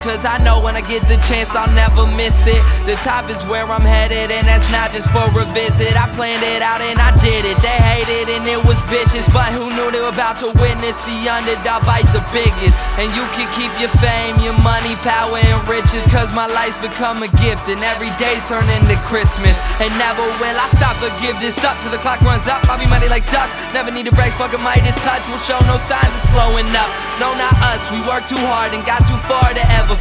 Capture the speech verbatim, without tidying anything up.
Cause I know when I get the chance I'll never miss it. The top is where I'm headed, and that's not just for a visit. I planned it out and I did it. They hated and it was vicious, but who knew they were about to witness the underdog bite the biggest. And you can keep your fame, your money, power, and riches, cause my life's become a gift, and every day's turning to Christmas. And never will I stop or give this up till the clock runs up. I'll be money like ducks, never need a brakes, fucking Midas touch will show no signs of slowing up. No, not us, we worked too hard and got too far to ever